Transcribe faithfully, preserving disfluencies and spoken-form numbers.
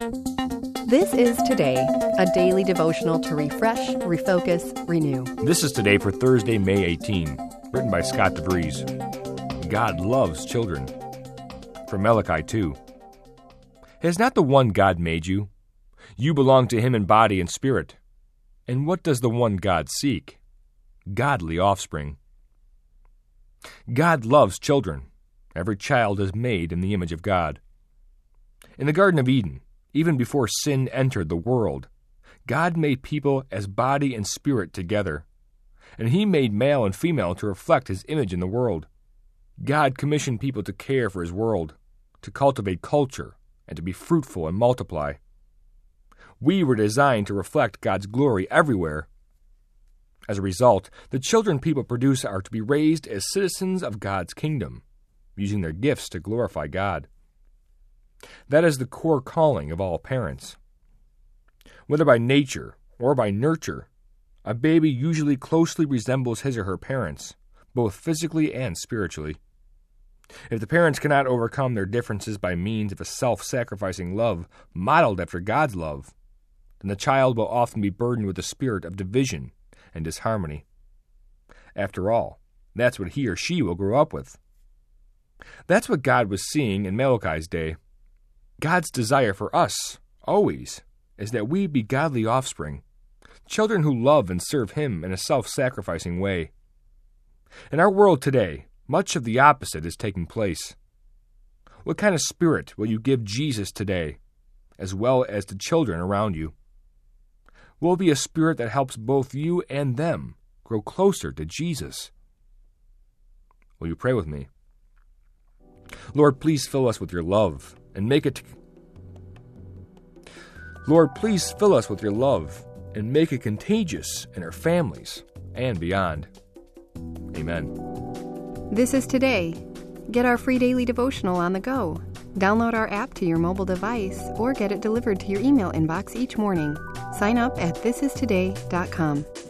This is Today, a daily devotional to refresh, refocus, renew. This is Today for Thursday, May eighteenth, written by Scott DeVries. God loves children. From Malachi two. Has not the one God made you? You belong to him in body and spirit. And what does the one God seek? Godly offspring. God loves children. Every child is made in the image of God. In the Garden of Eden, even before sin entered the world, God made people as body and spirit together, and he made male and female to reflect his image in the world. God commissioned people to care for his world, to cultivate culture, and to be fruitful and multiply. We were designed to reflect God's glory everywhere. As a result, the children people produce are to be raised as citizens of God's kingdom, using their gifts to glorify God. That is the core calling of all parents. Whether by nature or by nurture, a baby usually closely resembles his or her parents, both physically and spiritually. If the parents cannot overcome their differences by means of a self-sacrificing love modeled after God's love, then the child will often be burdened with a spirit of division and disharmony. After all, that's what he or she will grow up with. That's what God was seeing in Malachi's day. God's desire for us, always, is that we be godly offspring, children who love and serve him in a self-sacrificing way. In our world today, much of the opposite is taking place. What kind of spirit will you give Jesus today, as well as the children around you? Will it be a spirit that helps both you and them grow closer to Jesus? Will you pray with me? Lord, please fill us with your love and make it Lord, please fill us with your love and make it contagious in our families and beyond. Amen. This is Today. Get our free daily devotional on the go. Download our app to your mobile device or get it delivered to your email inbox each morning. Sign up at this is today dot com.